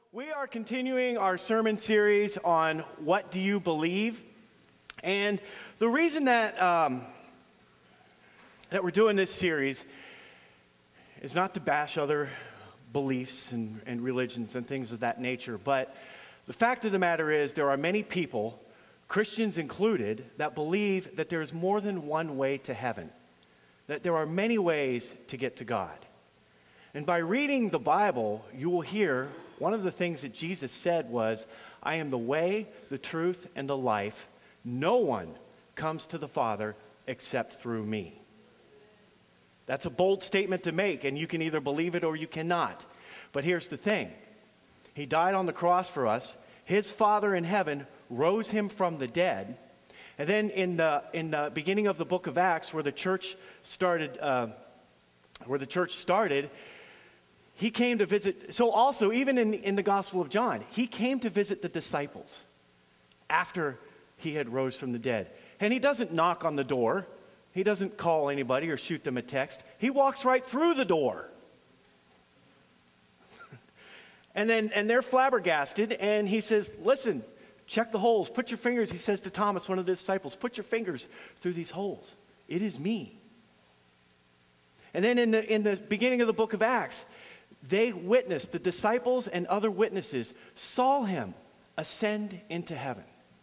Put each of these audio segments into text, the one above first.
We are continuing our sermon series on What Do You Believe? And the reason that we're doing this series is not to bash other beliefs and religions and things of that nature, but the fact of the matter is there are many people, Christians included, that believe that there is more than one way to heaven, that there are many ways to get to God. And by reading the Bible, you will hear one of the things that Jesus said was, I am the way, the truth, and the life. No one comes to the Father except through me. That's a bold statement to make, and you can either believe it or you cannot. But here's the thing. He died on the cross for us. His Father in heaven rose him from the dead. And then in the beginning of the book of Acts, where the church started, he came to visit. So also, even in the Gospel of John, he came to visit the disciples after he had rose from the dead. And he doesn't knock on the door. He doesn't call anybody or shoot them a text. He walks right through the door. and they're flabbergasted, and he says, listen, check the holes. Put your fingers, he says to Thomas, one of the disciples, put your fingers through these holes. It is me. And then in the beginning of the book of Acts, they witnessed, the disciples and other witnesses saw him ascend into heaven.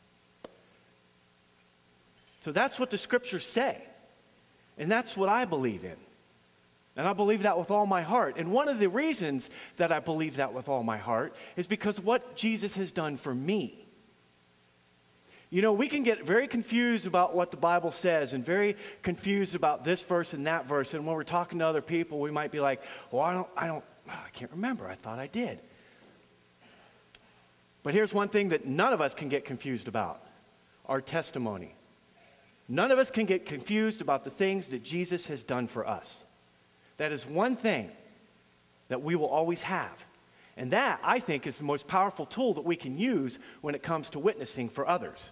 So that's what the scriptures say. And that's what I believe in. And I believe that with all my heart. And one of the reasons that I believe that with all my heart is because of what Jesus has done for me. You know, we can get very confused about what the Bible says and very confused about this verse and that verse. And when we're talking to other people, we might be like, well, I can't remember. I thought I did. But here's one thing that none of us can get confused about: our testimony. None of us can get confused about the things that Jesus has done for us. That is one thing that we will always have. And that, I think, is the most powerful tool that we can use when it comes to witnessing for others.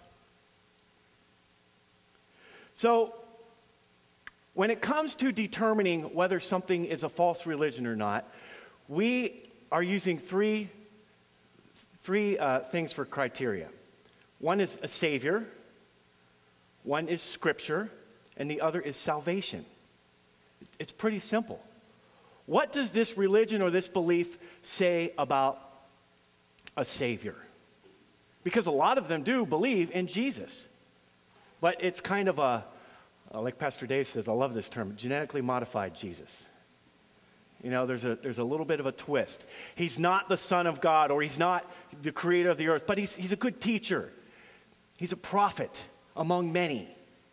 So, when it comes to determining whether something is a false religion or not, we are using three things for criteria. One is a Savior, one is Scripture, and the other is salvation. It's pretty simple. What does this religion or this belief say about a Savior? Because a lot of them do believe in Jesus. But it's kind of like Pastor Dave says, I love this term, genetically modified Jesus. You know, there's a little bit of a twist. He's not the Son of God, or he's not the creator of the earth, but he's a good teacher. He's a prophet among many.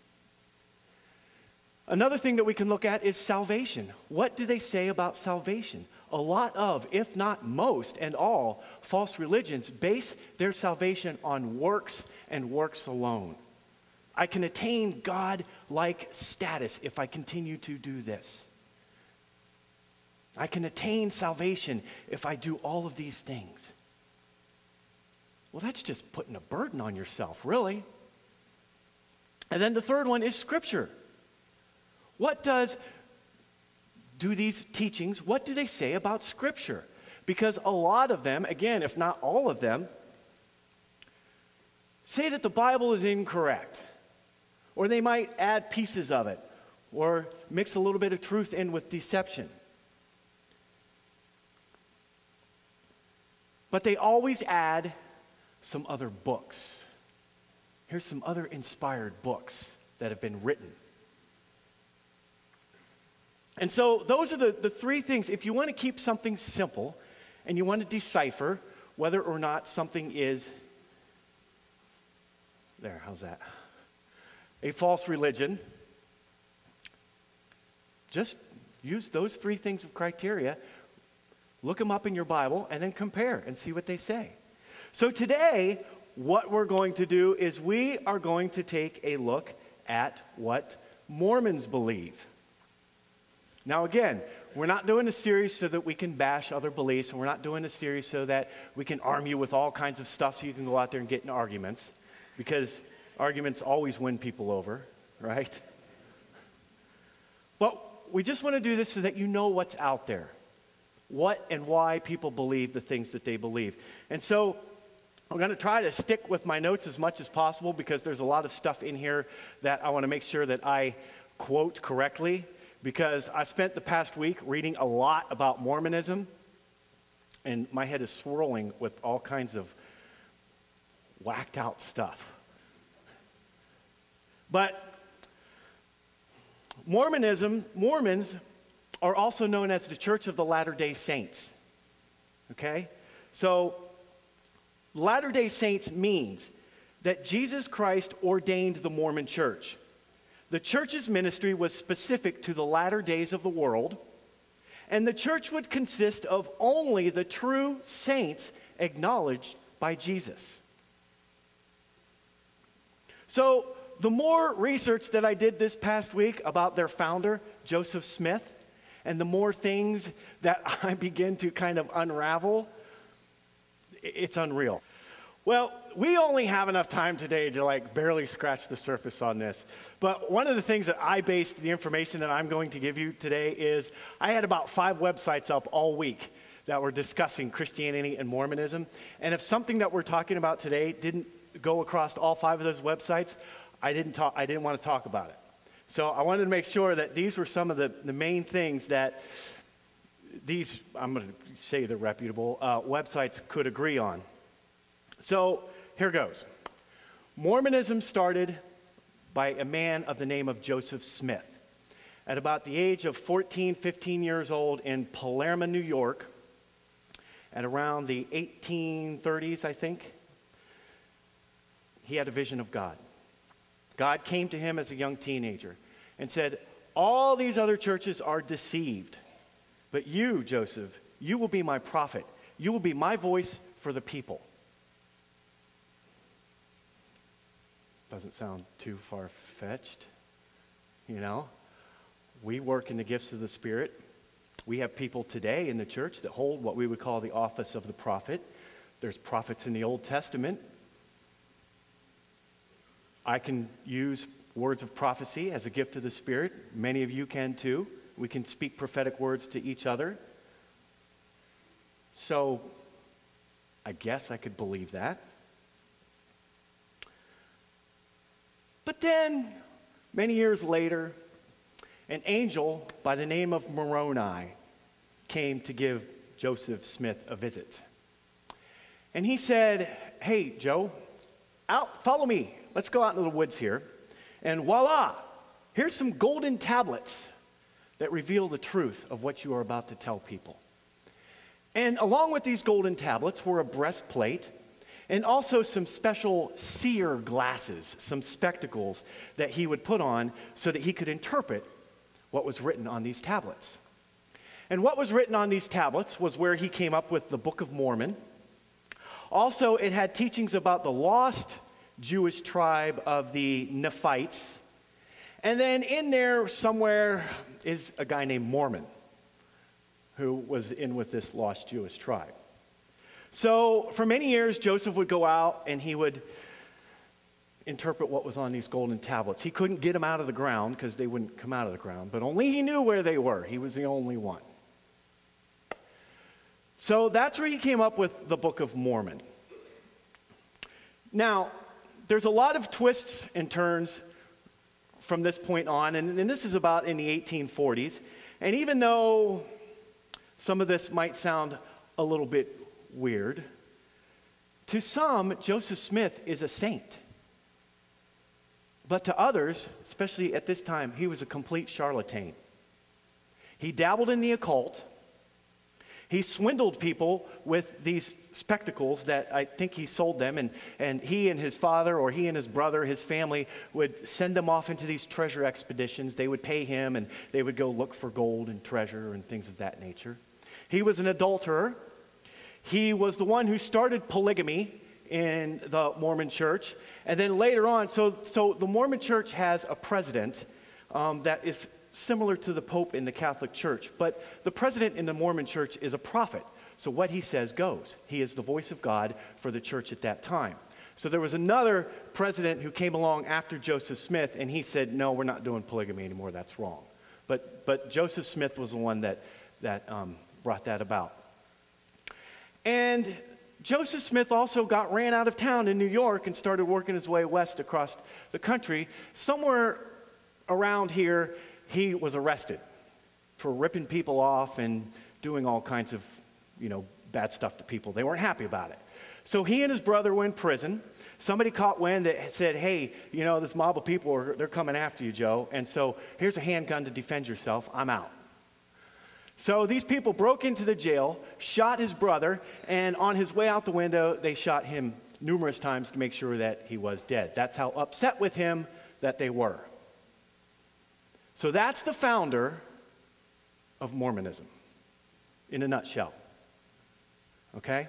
Another thing that we can look at is salvation. What do they say about salvation? A lot of, if not most and all, false religions base their salvation on works and works alone. I can attain God-like status if I continue to do this. I can attain salvation if I do all of these things. Well, that's just putting a burden on yourself, really. And then the third one is Scripture. What do these teachings, what do they say about Scripture? Because a lot of them, again, if not all of them, say that the Bible is incorrect. Or they might add pieces of it, or mix a little bit of truth in with deception. But they always add some other books. Here's some other inspired books that have been written. And so those are the three things. If you want to keep something simple and you want to decipher whether or not something is, how's that? A false religion, just use those three things of criteria, look them up in your Bible, and then compare and see what they say. So today, what we're going to do is we are going to take a look at what Mormons believe. Now again, we're not doing a series so that we can bash other beliefs, and we're not doing a series so that we can arm you with all kinds of stuff so you can go out there and get in arguments, because arguments always win people over, right? But we just want to do this so that you know what's out there. what and why people believe the things that they believe. And so I'm going to try to stick with my notes as much as possible because there's a lot of stuff in here that I want to make sure that I quote correctly, because I spent the past week reading a lot about Mormonism, and my head is swirling with all kinds of whacked out stuff. But Mormons are also known as the Church of the Latter-day Saints. Okay? So Latter-day Saints means that Jesus Christ ordained the Mormon Church. The church's ministry was specific to the latter days of the world, and the church would consist of only the true saints acknowledged by Jesus. So the more research that I did this past week about their founder, Joseph Smith, and the more things that I begin to kind of unravel, it's unreal. Well, we only have enough time today to barely scratch the surface on this. But one of the things that I based the information that I'm going to give you today is I had about 5 websites up all week that were discussing Christianity and Mormonism. And if something that we're talking about today didn't go across all 5 of those websites, I didn't want to talk about it. So I wanted to make sure that these were some of the main things that these, I'm going to say the reputable, websites could agree on. So here goes. Mormonism started by a man of the name of Joseph Smith. At about the age of 14, 15 years old in Palermo, New York, at around the 1830s, I think, he had a vision of God. God came to him as a young teenager and said, all these other churches are deceived, but you, Joseph, you will be my prophet. You will be my voice for the people. Doesn't sound too far-fetched, you know? We work in the gifts of the Spirit. We have people today in the church that hold what we would call the office of the prophet. There's prophets in the Old Testament. I can use words of prophecy as a gift of the Spirit. Many of you can too. We can speak prophetic words to each other. So I guess I could believe that. But then, many years later, an angel by the name of Moroni came to give Joseph Smith a visit. And he said, hey, Joe, follow me. Let's go out into the woods here. And voila, here's some golden tablets that reveal the truth of what you are about to tell people. And along with these golden tablets were a breastplate and also some special seer glasses, some spectacles that he would put on so that he could interpret what was written on these tablets. And what was written on these tablets was where he came up with the Book of Mormon. Also, it had teachings about the lost Jewish tribe of the Nephites. And then in there somewhere is a guy named Mormon who was in with this lost Jewish tribe. So for many years, Joseph would go out and he would interpret what was on these golden tablets. He couldn't get them out of the ground because they wouldn't come out of the ground, but only he knew where they were. He was the only one. So that's where he came up with the Book of Mormon. Now, there's a lot of twists and turns from this point on, and this is about in the 1840s. And even though some of this might sound a little bit weird, to some, Joseph Smith is a saint. But to others, especially at this time, he was a complete charlatan. He dabbled in the occult. He swindled people with these spectacles that I think he sold them, and he and his father, or he and his brother, his family, would send them off into these treasure expeditions. They would pay him, and they would go look for gold and treasure and things of that nature. He was an adulterer. He was the one who started polygamy in the Mormon church. And then later on, so the Mormon church has a president that is similar to the Pope in the Catholic Church. But the president in the Mormon church is a prophet. So what he says goes. He is the voice of God for the church at that time. So there was another president who came along after Joseph Smith, and he said, no, we're not doing polygamy anymore. That's wrong. But Joseph Smith was the one that brought that about. And Joseph Smith also ran out of town in New York and started working his way west across the country. Somewhere around here, he was arrested for ripping people off and doing all kinds of, bad stuff to people. They weren't happy about it. So he and his brother were in prison. Somebody caught wind that said, hey, this mob of people, they're coming after you, Joe. And so here's a handgun to defend yourself. I'm out. So these people broke into the jail, shot his brother, and on his way out the window, they shot him numerous times to make sure that he was dead. That's how upset with him that they were. So that's the founder of Mormonism, in a nutshell. Okay?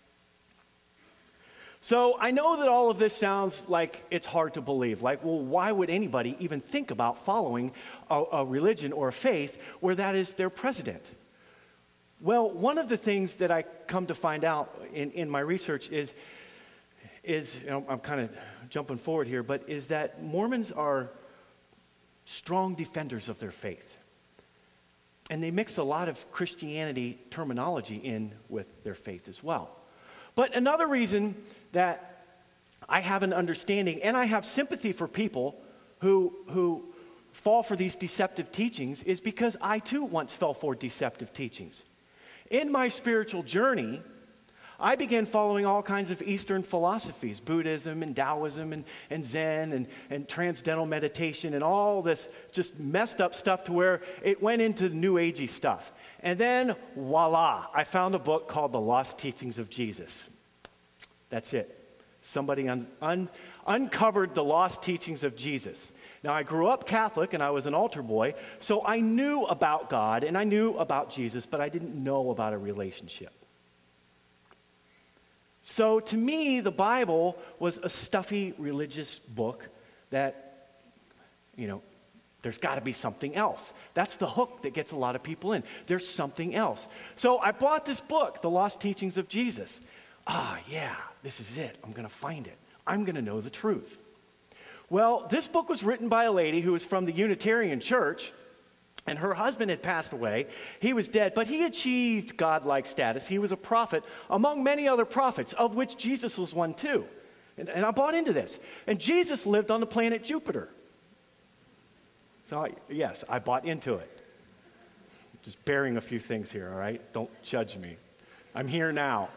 So I know that all of this sounds like it's hard to believe. Like, well, why would anybody even think about following a religion or a faith where that is their president? Well, one of the things that I come to find out in my research is I'm kind of jumping forward here, but is that Mormons are strong defenders of their faith. And they mix a lot of Christianity terminology in with their faith as well. But another reason that I have an understanding and I have sympathy for people who fall for these deceptive teachings is because I too once fell for deceptive teachings. In my spiritual journey, I began following all kinds of Eastern philosophies, Buddhism and Taoism and Zen and transcendental meditation and all this just messed up stuff to where it went into New Agey stuff. And then, voila, I found a book called The Lost Teachings of Jesus. That's it. Somebody uncovered the lost teachings of Jesus. Now, I grew up Catholic and I was an altar boy, so I knew about God and I knew about Jesus, but I didn't know about a relationship. So to me, the Bible was a stuffy religious book that, there's got to be something else. That's the hook that gets a lot of people in. There's something else. So I bought this book, The Lost Teachings of Jesus. Yeah, this is it. I'm going to find it. I'm going to know the truth. Well, this book was written by a lady who was from the Unitarian Church, and her husband had passed away. He was dead, but he achieved godlike status. He was a prophet among many other prophets, of which Jesus was one too. And I bought into this. And Jesus lived on the planet Jupiter. So, yes, I bought into it. Just bearing a few things here, all right? Don't judge me. I'm here now.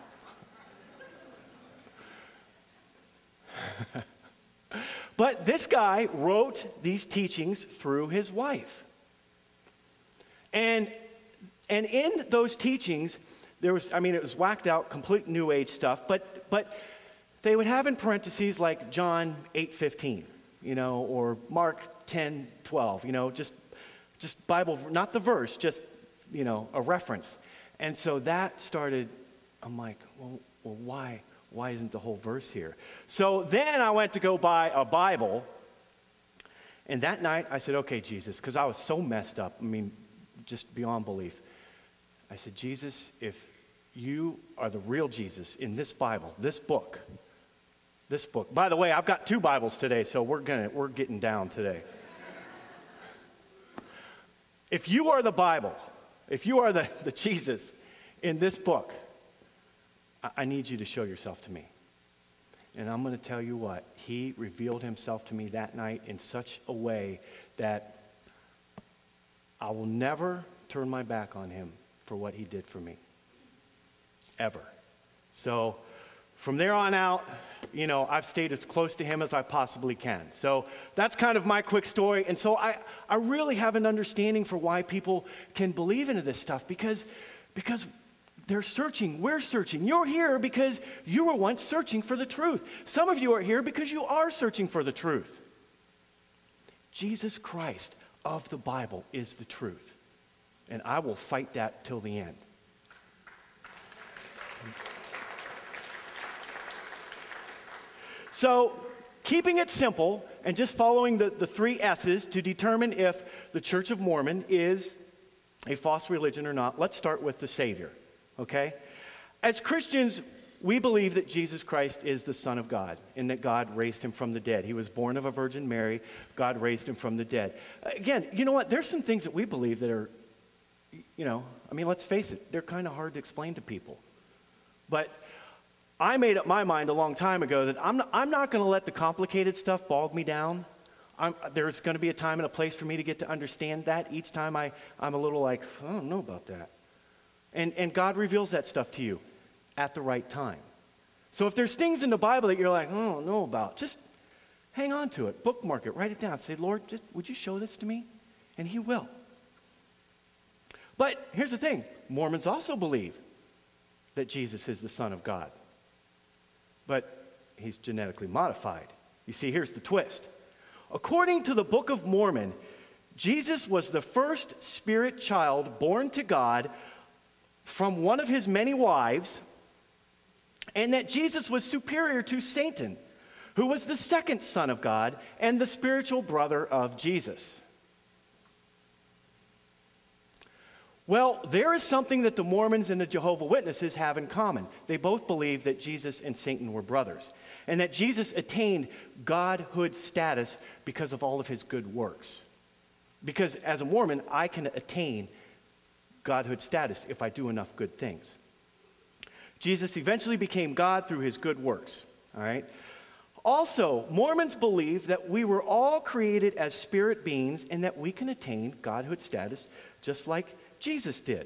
But this guy wrote these teachings through his wife. And in those teachings, it was whacked out, complete New Age stuff, but they would have in parentheses like John 8:15, or Mark 10:12, just Bible, not the verse, just, a reference. And so that started, I'm like, well, why? Why isn't the whole verse here? So then I went to go buy a Bible, and that night I said, okay, Jesus, because I was so messed up, just beyond belief. I said, Jesus, if you are the real Jesus in this Bible, this book. By the way, I've got 2 Bibles today, so we're getting down today. If you are the Bible, if you are the Jesus in this book, I need you to show yourself to me. And I'm going to tell you what, he revealed himself to me that night in such a way that I will never turn my back on him for what he did for me. Ever. So from there on out, I've stayed as close to him as I possibly can. So that's kind of my quick story. And so I really have an understanding for why people can believe into this stuff because they're searching. We're searching. You're here because you were once searching for the truth. Some of you are here because you are searching for the truth. Jesus Christ of the Bible is the truth. And I will fight that till the end. So, keeping it simple and just following the 3 S's to determine if the Church of Mormon is a false religion or not, let's start with the Savior, okay? As Christians, we believe that Jesus Christ is the Son of God and that God raised him from the dead. He was born of a Virgin Mary. God raised him from the dead. Again, you know what? There's some things that we believe that are let's face it, they're kind of hard to explain to people. But I made up my mind a long time ago that I'm not going to let the complicated stuff bog me down. There's going to be a time and a place for me to get to understand that. Each time I'm a little like, I don't know about that. And God reveals that stuff to you at the right time. So if there's things in the Bible that you're like, I don't know about, just hang on to it, bookmark it, write it down. Say, Lord, would you show this to me? And he will. But here's the thing. Mormons also believe that Jesus is the Son of God. But he's genetically modified. You see, here's the twist. According to the Book of Mormon, Jesus was the first spirit child born to God from one of his many wives, and that Jesus was superior to Satan, who was the second son of God and the spiritual brother of Jesus. Well, there is something that the Mormons and the Jehovah's Witnesses have in common. They both believe that Jesus and Satan were brothers, and that Jesus attained godhood status because of all of his good works. Because as a Mormon, I can attain godhood status if I do enough good things. Jesus eventually became God through his good works, all right? Also, Mormons believe that we were all created as spirit beings and that we can attain godhood status just like Jesus did.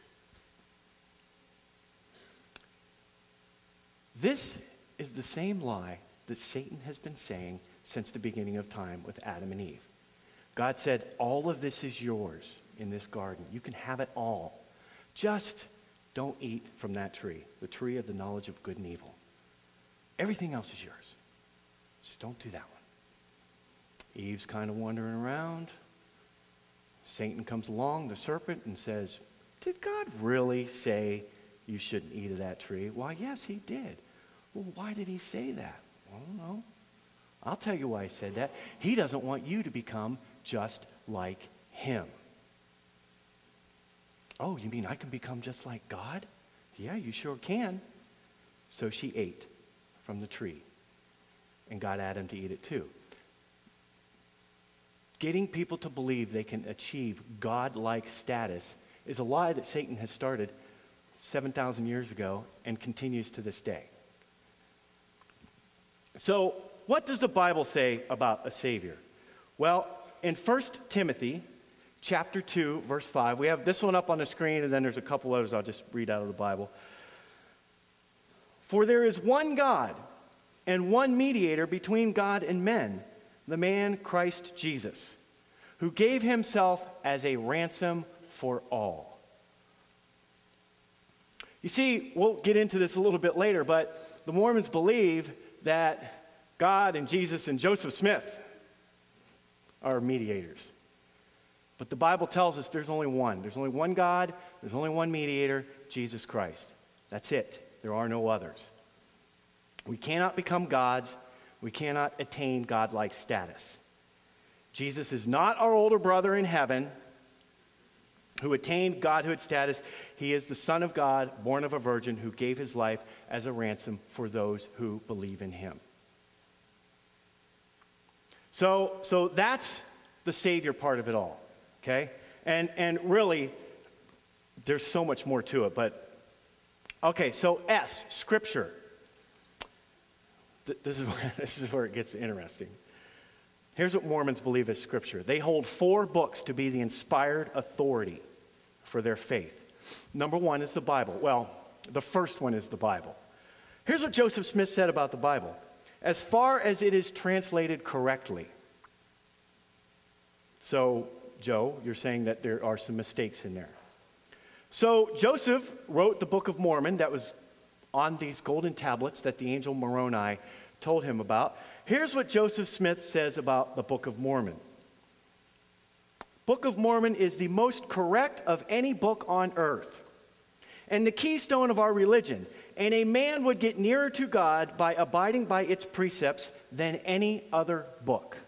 This is the same lie that Satan has been saying since the beginning of time with Adam and Eve. God said, all of this is yours in this garden. You can have it all. Just don't eat from that tree, the tree of the knowledge of good and evil. Everything else is yours. Just don't do that one. Eve's kind of wandering around. Satan comes along, the serpent, and says, did God really say you shouldn't eat of that tree? Why, yes, he did. Well, why did he say that? I don't know. I'll tell you why he said that. He doesn't want you to become just like him. Oh, you mean I can become just like God? Yeah, you sure can. So she ate from the tree and got Adam to eat it too. Getting people to believe they can achieve God-like status is a lie that Satan has started 7,000 years ago and continues to this day. So, what does the Bible say about a Savior? Well, in 1 Timothy chapter 2, verse 5, we have this one up on the screen, and then there's a couple others I'll just read out of the Bible. For there is one God and one mediator between God and men, the man Christ Jesus, who gave himself as a ransom for all. You see, we'll get into this a little bit later, but the Mormons believe that God and Jesus and Joseph Smith are mediators. But the Bible tells us there's only one. There's only one God, there's only one mediator, Jesus Christ. That's it. There are no others. We cannot become gods. We cannot attain godlike status. Jesus is not our older brother in heaven who attained godhood status. He is the Son of God, born of a virgin, who gave his life as a ransom for those who believe in him. So that's the Savior part of it all, okay? And really, there's so much more to it, but okay, so S, Scripture. This is where it gets interesting. Here's what Mormons believe is Scripture. They hold 4 books to be the inspired authority for their faith. Number 1 is the Bible. Well, the first one is the Bible. Here's what Joseph Smith said about the Bible. As far as it is translated correctly. So, Joe, you're saying that there are some mistakes in there. So, Joseph wrote the Book of Mormon that was on these golden tablets that the angel Moroni told him about. Here's what Joseph Smith says about the Book of Mormon. Book of Mormon is the most correct of any book on earth and the keystone of our religion. And a man would get nearer to God by abiding by its precepts than any other book.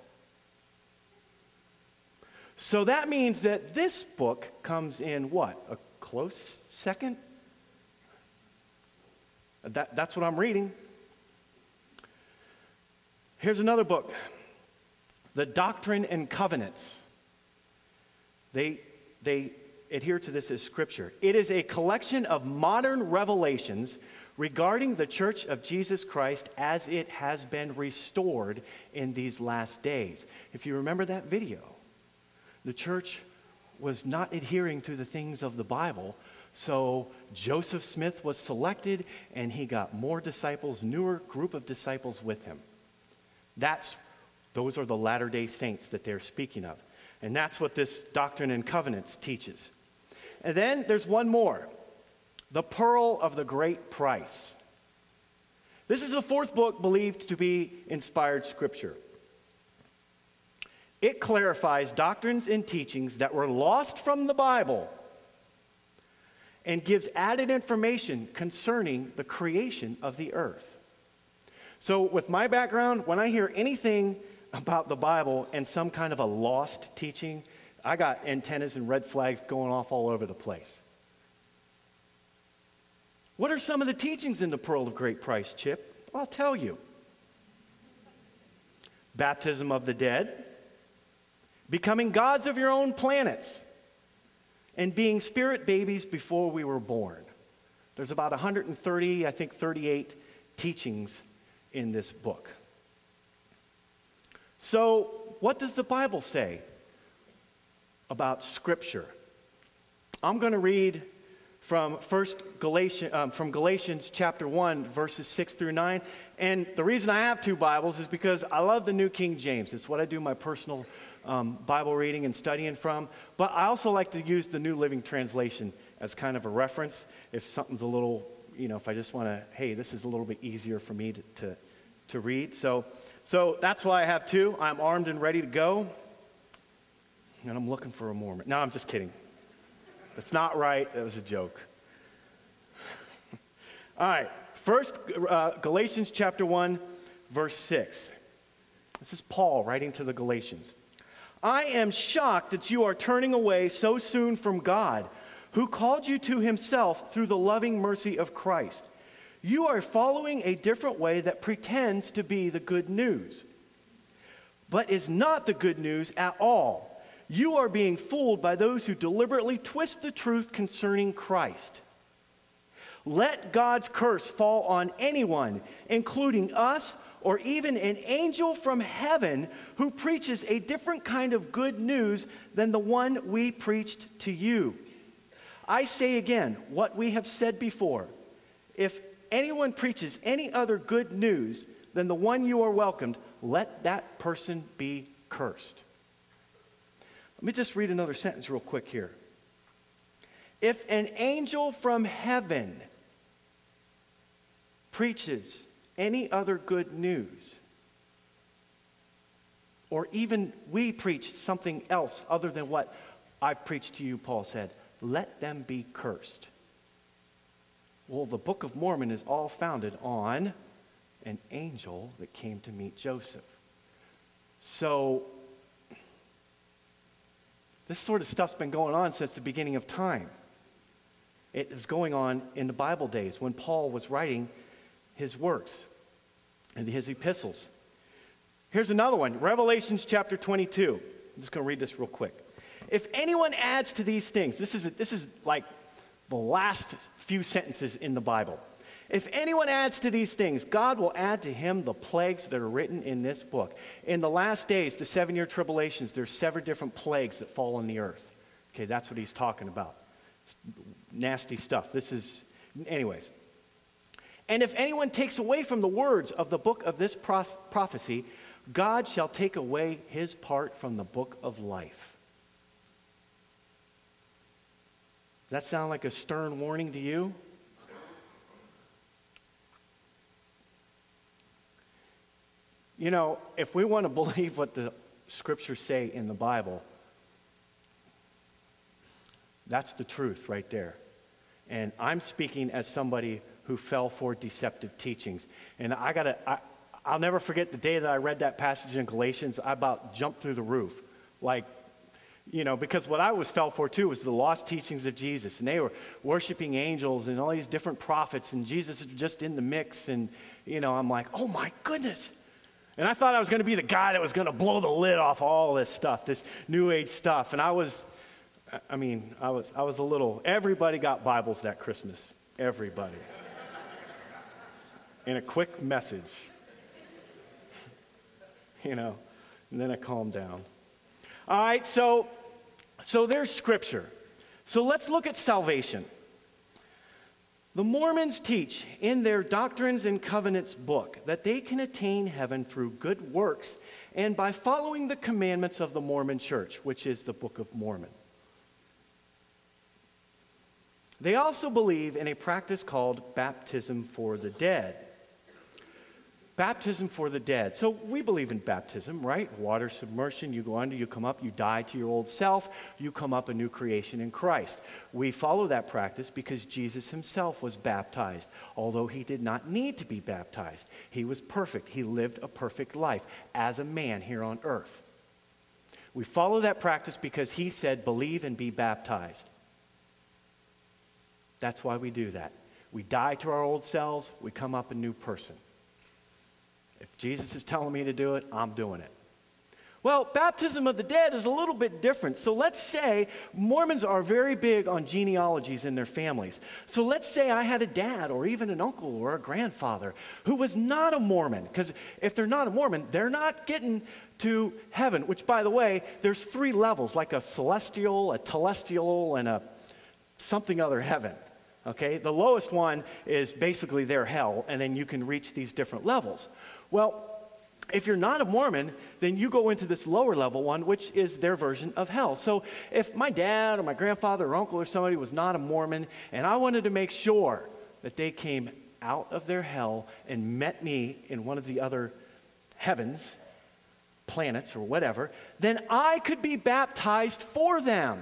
So that means that this book comes in what? A close second? That's what I'm reading. Here's another book, The Doctrine and Covenants. They adhere to this as Scripture. It is a collection of modern revelations regarding the Church of Jesus Christ as it has been restored in these last days. If you remember that video, the church was not adhering to the things of the Bible, so Joseph Smith was selected, and he got more disciples, newer group of disciples with him. Those are the Latter-day Saints that they're speaking of. And that's what this Doctrine and Covenants teaches. And then there's one more, the Pearl of the Great Price. This is the fourth book believed to be inspired Scripture. It clarifies doctrines and teachings that were lost from the Bible and gives added information concerning the creation of the earth. So with my background, when I hear anything about the Bible and some kind of a lost teaching, I got antennas and red flags going off all over the place. What are some of the teachings in the Pearl of Great Price, Chip? I'll tell you. Baptism of the dead, becoming gods of your own planets, and being spirit babies before we were born. There's about 130, I think 38 teachings in this book. So, what does the Bible say about Scripture? I'm going to read from Galatians chapter 1, verses 6 through 9. And the reason I have two Bibles is because I love the New King James. It's what I do my personal Bible reading and studying from. But I also like to use the New Living Translation as kind of a reference if something's a little, if I just want to, hey, this is a little bit easier for me to read. So that's why I have two. I'm armed and ready to go. And I'm looking for a Mormon. No, I'm just kidding. That's not right. That was a joke. All right. First, Galatians chapter 1, verse 6. This is Paul writing to the Galatians. I am shocked that you are turning away so soon from God, who called you to himself through the loving mercy of Christ. You are following a different way that pretends to be the good news, but is not the good news at all. You are being fooled by those who deliberately twist the truth concerning Christ. Let God's curse fall on anyone, including us, or even an angel from heaven who preaches a different kind of good news than the one we preached to you. I say again what we have said before. If anyone preaches any other good news than the one you are welcomed, let that person be cursed. Let me just read another sentence real quick here. If an angel from heaven preaches any other good news, or even we preach something else other than what I've preached to you, Paul said, let them be cursed. Well, the Book of Mormon is all founded on an angel that came to meet Joseph. So, this sort of stuff's been going on since the beginning of time. It is going on in the Bible days when Paul was writing his works and his epistles. Here's another one, Revelations chapter 22. I'm just going to read this real quick. If anyone adds to these things, this is like the last few sentences in the Bible. If anyone adds to these things, God will add to him the plagues that are written in this book. In the last days, the 7-year tribulations, there's 7 different plagues that fall on the earth. Okay, that's what he's talking about. It's nasty stuff. Anyways. And if anyone takes away from the words of the book of this prophecy, God shall take away his part from the book of life. Does that sound like a stern warning to you? If we want to believe what the scriptures say in the Bible, that's the truth right there. And I'm speaking as somebody who fell for deceptive teachings. And I'll never forget the day that I read that passage in Galatians. I about jumped through the roof. Because what I fell for too was the lost teachings of Jesus. And they were worshiping angels and all these different prophets. And Jesus was just in the mix. And, I'm like, oh my goodness. And I thought I was going to be the guy that was going to blow the lid off all this stuff, this New Age stuff. And I was I was a little, everybody got Bibles that Christmas. Everybody. In a quick message. And then I calmed down. All right, so there's Scripture. So let's look at salvation. The Mormons teach in their Doctrines and Covenants book that they can attain heaven through good works and by following the commandments of the Mormon Church, which is the Book of Mormon. They also believe in a practice called baptism for the dead. Baptism for the dead. So we believe in baptism, right? Water submersion, you go under, you come up, you die to your old self, you come up a new creation in Christ. We follow that practice because Jesus himself was baptized, although he did not need to be baptized. He was perfect. He lived a perfect life as a man here on earth. We follow that practice because he said, believe and be baptized. That's why we do that. We die to our old selves, we come up a new person. If Jesus is telling me to do it, I'm doing it. Well, baptism of the dead is a little bit different. So let's say Mormons are very big on genealogies in their families. So let's say I had a dad or even an uncle or a grandfather who was not a Mormon. Because if they're not a Mormon, they're not getting to heaven, which, by the way, there's 3 levels, like a celestial, a telestial, and a something other heaven. Okay? The lowest one is basically their hell, and then you can reach these different levels. Well, if you're not a Mormon, then you go into this lower level one, which is their version of hell. So if my dad or my grandfather or uncle or somebody was not a Mormon, and I wanted to make sure that they came out of their hell and met me in one of the other heavens, planets or whatever, then I could be baptized for them.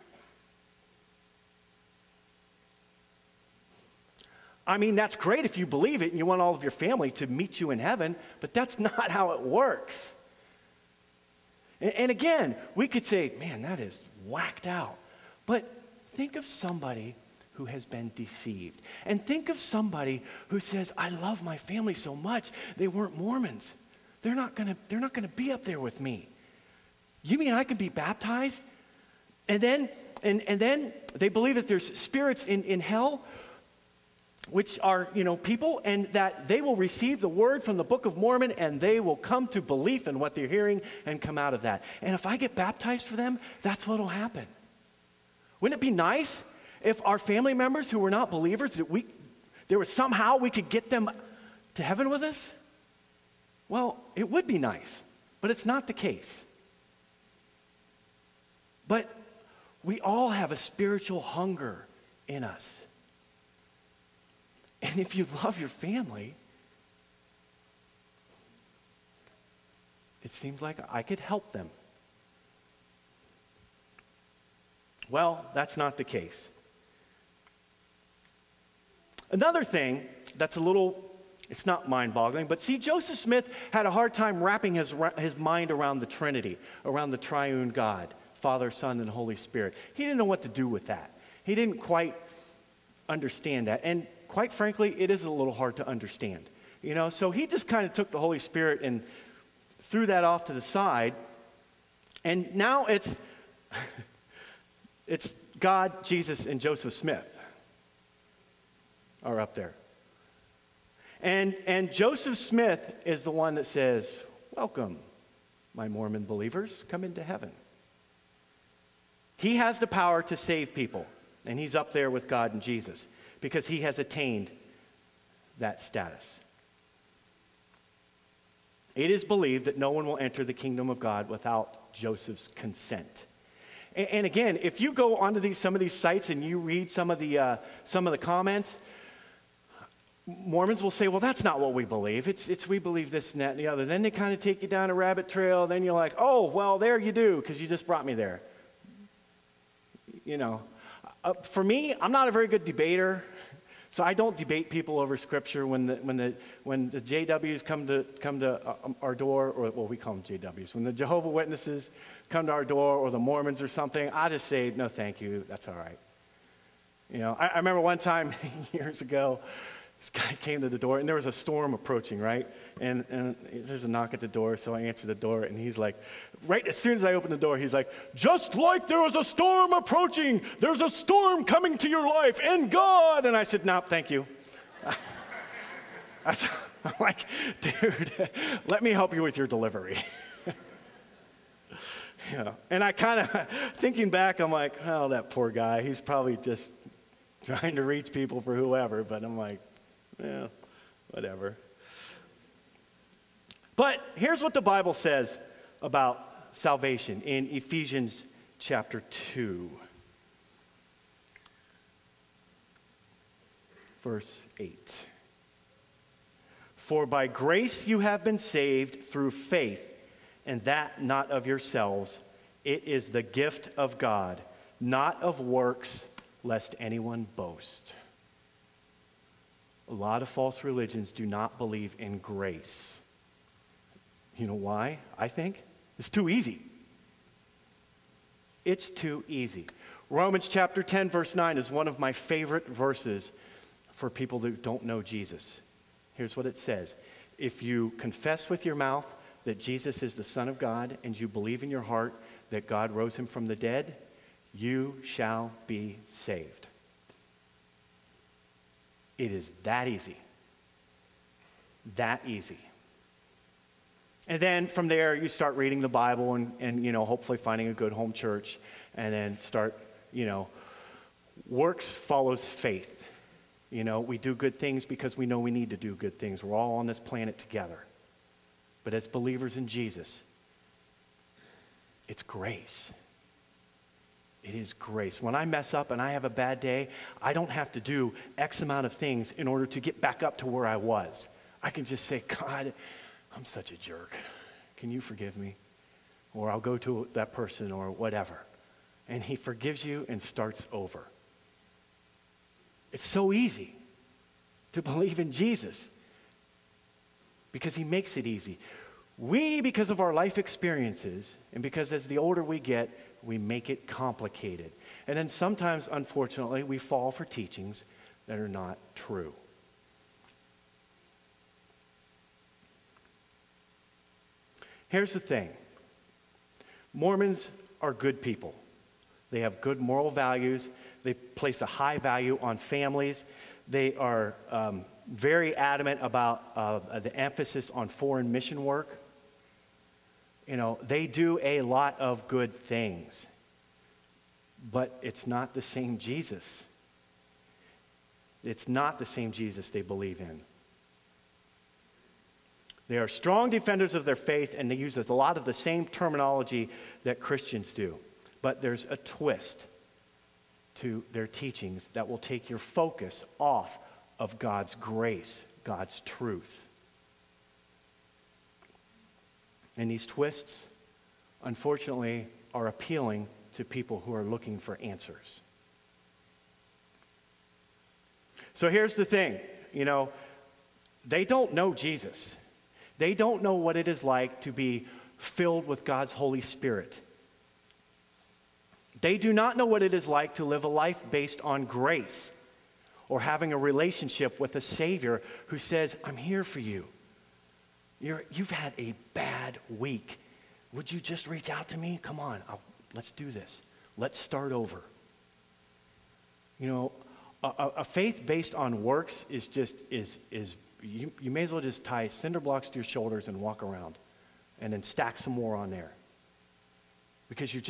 That's great if you believe it and you want all of your family to meet you in heaven, but that's not how it works. And again, we could say, man, that is whacked out. But think of somebody who has been deceived. And think of somebody who says, I love my family so much, they weren't Mormons. They're not gonna be up there with me. You mean I can be baptized? And then they believe that there's spirits in hell, which are, people, and that they will receive the word from the Book of Mormon and they will come to belief in what they're hearing and come out of that. And if I get baptized for them, that's what will happen. Wouldn't it be nice if our family members who were not believers, that somehow we could get them to heaven with us? Well, it would be nice, but it's not the case. But we all have a spiritual hunger in us. And if you love your family, it seems like I could help them. Well, that's not the case. Another thing that's it's not mind-boggling, but see, Joseph Smith had a hard time wrapping his mind around the Trinity, around the triune God, Father, Son, and Holy Spirit. He didn't know what to do with that. He didn't quite understand that. And quite frankly, it is a little hard to understand. So he just kind of took the Holy Spirit and threw that off to the side. And now it's God, Jesus, and Joseph Smith are up there. And Joseph Smith is the one that says, welcome, my Mormon believers, come into heaven. He has the power to save people, and he's up there with God and Jesus because he has attained that status. It is believed that no one will enter the kingdom of God without Joseph's consent. And again, if you go onto some of these sites and you read some of the comments, Mormons will say, well, that's not what we believe. It's we believe this and that and the other. Then they kind of take you down a rabbit trail. Then you're like, oh, well, there you do, because you just brought me there. For me, I'm not a very good debater, so I don't debate people over Scripture. When the JWs come to our door, or well, we call them JWs. When the Jehovah's Witnesses come to our door, or the Mormons or something, I just say, no, thank you. That's all right. I remember one time years ago, This guy came to the door, and there was a storm approaching, right? And there's a knock at the door, so I answer the door, and he's like, right as soon as I open the door, he's like, just like there was a storm approaching, there's a storm coming to your life, and God. And I said, no, thank you. I'm like, dude, let me help you with your delivery. Yeah. And I kind of, thinking back, I'm like, oh, that poor guy, he's probably just trying to reach people for whoever, but I'm like, yeah, whatever. But here's what the Bible says about salvation in Ephesians chapter 2, verse 8. For by grace you have been saved through faith, and that not of yourselves. It is the gift of God, not of works, lest anyone boast. A lot of false religions do not believe in grace. You know why? I think it's too easy. It's too easy. Romans chapter 10, verse 9 is one of my favorite verses for people that don't know Jesus. Here's what it says. If you confess with your mouth that Jesus is the Son of God and you believe in your heart that God rose him from the dead, you shall be saved. It is that easy. That easy. And then from there, you start reading the Bible and hopefully finding a good home church, and then start, works follows faith. We do good things because we know we need to do good things. We're all on this planet together. But as believers in Jesus, it's grace. It is grace. When I mess up and I have a bad day, I don't have to do X amount of things in order to get back up to where I was. I can just say, God, I'm such a jerk. Can you forgive me? Or I'll go to that person or whatever. And he forgives you and starts over. It's so easy to believe in Jesus because he makes it easy. We, because of our life experiences, and because as the older we get, we make it complicated. And then sometimes, unfortunately, we fall for teachings that are not true. Here's the thing. Mormons are good people. They have good moral values. They place a high value on families. They are very adamant about the emphasis on foreign mission work. They do a lot of good things. But it's not the same Jesus. It's not the same Jesus they believe in. They are strong defenders of their faith, and they use a lot of the same terminology that Christians do. But there's a twist to their teachings that will take your focus off of God's grace, God's truth. And these twists, unfortunately, are appealing to people who are looking for answers. So here's the thing, they don't know Jesus. They don't know what it is like to be filled with God's Holy Spirit. They do not know what it is like to live a life based on grace or having a relationship with a Savior who says, I'm here for you. You've had a bad week. Would you just reach out to me? Come on, let's do this. Let's start over. A faith based on works is you may as well just tie cinder blocks to your shoulders and walk around and then stack some more on there. Because you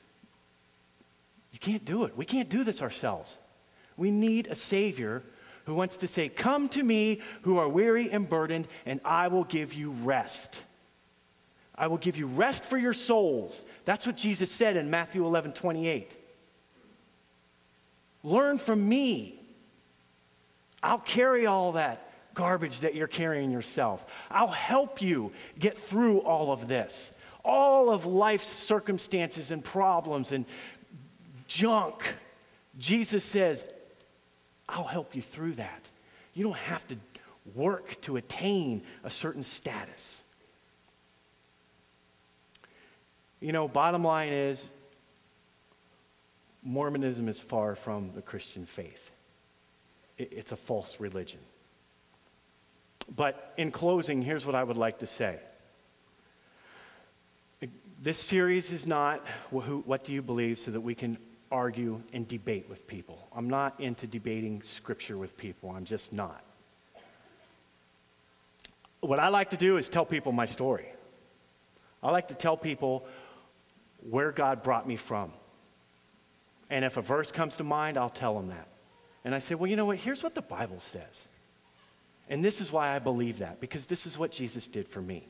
can't do it. We can't do this ourselves. We need a Savior who wants to say, come to me who are weary and burdened, and I will give you rest. I will give you rest for your souls. That's what Jesus said in Matthew 11:28. Learn from me. I'll carry all that garbage that you're carrying yourself. I'll help you get through all of this. All of life's circumstances and problems and junk. Jesus says, I'll help you through that. You don't have to work to attain a certain status. Bottom line is, Mormonism is far from the Christian faith. It's a false religion. But in closing, here's what I would like to say. This series is not what do you believe so that we can argue and debate with people. I'm not into debating Scripture with people. I'm just not. What I like to do is tell people my story. I like to tell people where God brought me from. And if a verse comes to mind, I'll tell them that. And I say, well, you know what? Here's what the Bible says. And this is why I believe that, because this is what Jesus did for me.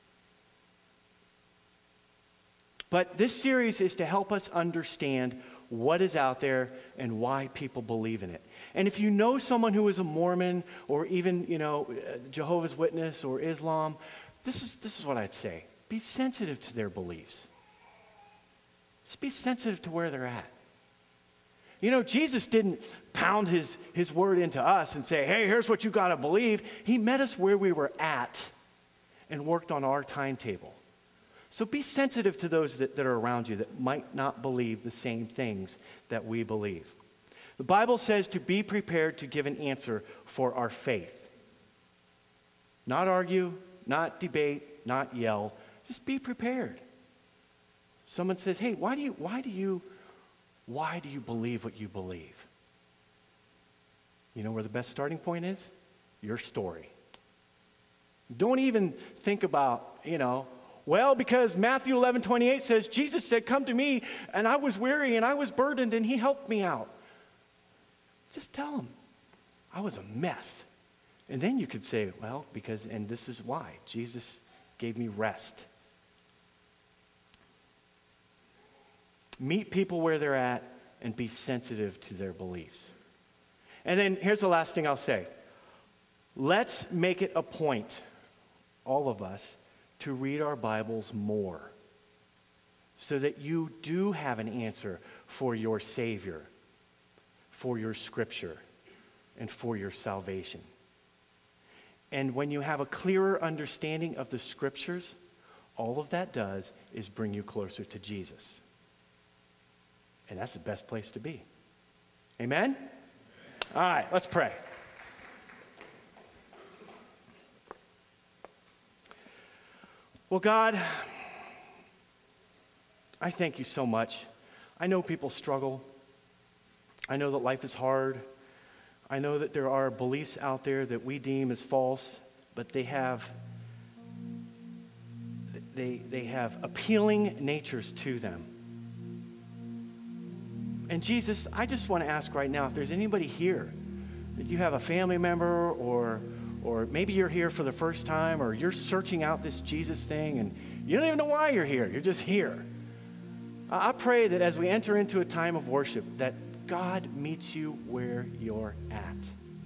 But this series is to help us understand what is out there and why people believe in it. And if you know someone who is a Mormon or even, Jehovah's Witness or Islam, this is what I'd say. Be sensitive to their beliefs. Just be sensitive to where they're at. Jesus didn't pound his word into us and say, hey, here's what you got to believe. He met us where we were at and worked on our timetable. So be sensitive to those that are around you that might not believe the same things that we believe. The Bible says to be prepared to give an answer for our faith. Not argue, not debate, not yell. Just be prepared. Someone says, hey, why do you believe what you believe? You know where the best starting point is? Your story. Don't even think about, because Matthew 11:28 says, Jesus said, come to me, and I was weary and I was burdened, and he helped me out. Just tell him, I was a mess. And then you could say, and this is why. Jesus gave me rest. Meet people where they're at and be sensitive to their beliefs. And then here's the last thing I'll say. Let's make it a point, all of us, to read our Bibles more so that you do have an answer for your Savior, for your Scripture, and for your salvation. And when you have a clearer understanding of the Scriptures, all of that does is bring you closer to Jesus. And that's the best place to be. Amen? All right, let's pray. Well, God, I thank you so much. I know people struggle. I know that life is hard. I know that there are beliefs out there that we deem as false, but they have appealing natures to them. And Jesus, I just want to ask right now, if there's anybody here that you have a family member or maybe you're here for the first time or you're searching out this Jesus thing and you don't even know why you're here. You're just here. I pray that as we enter into a time of worship, that God meets you where you're at.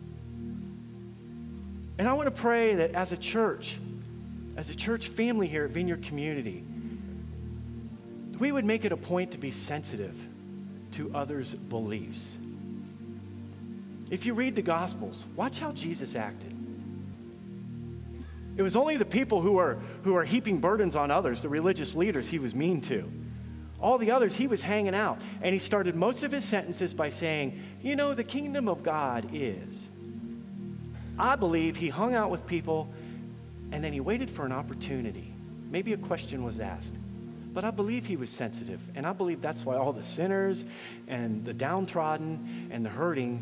And I want to pray that as a church family here at Vineyard Community, we would make it a point to be sensitive to others' beliefs. If you read the Gospels, watch how Jesus acted. It was only the people who are heaping burdens on others, the religious leaders, he was mean to. All the others, he was hanging out. And he started most of his sentences by saying, the kingdom of God is. I believe he hung out with people and then he waited for an opportunity. Maybe a question was asked. But I believe he was sensitive. And I believe that's why all the sinners and the downtrodden and the hurting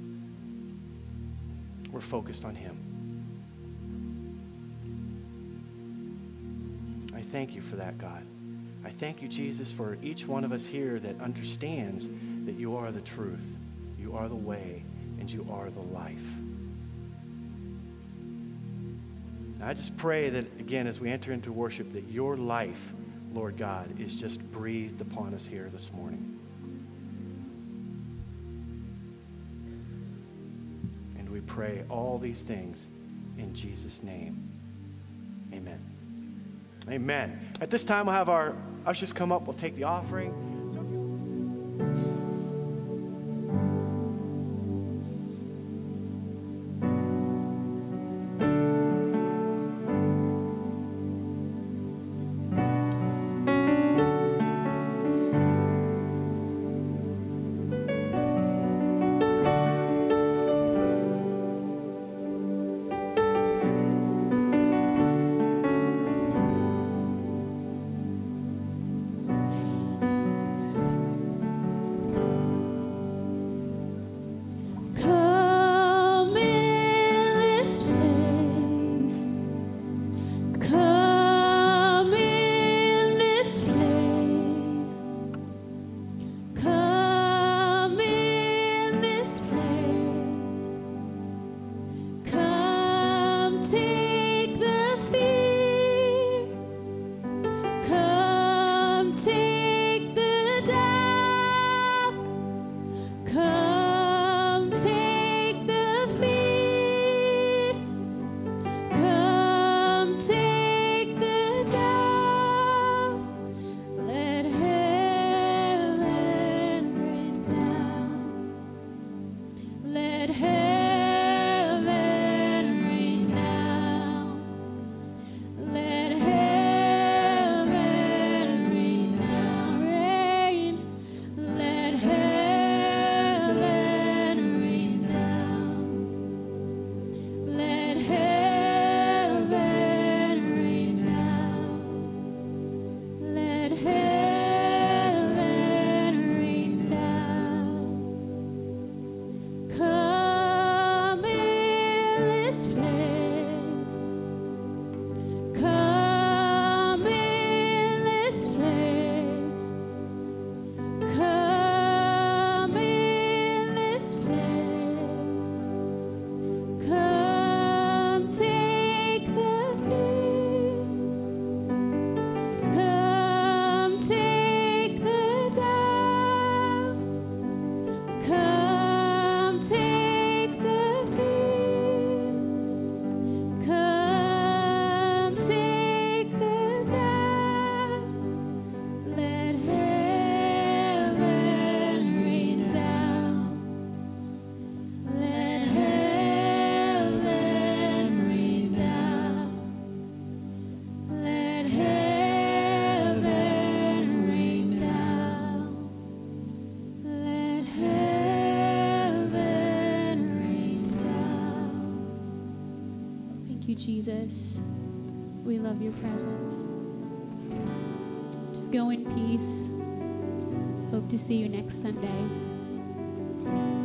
were focused on him. I thank you for that, God. I thank you, Jesus, for each one of us here that understands that you are the truth, you are the way, and you are the life. And I just pray that, again, as we enter into worship, that your life, Lord God, is just breathed upon us here this morning. And we pray all these things in Jesus' name. Amen. Amen. At this time, we'll have our ushers come up. We'll take the offering. Thank you, Jesus. We love your presence. Just go in peace. Hope to see you next Sunday.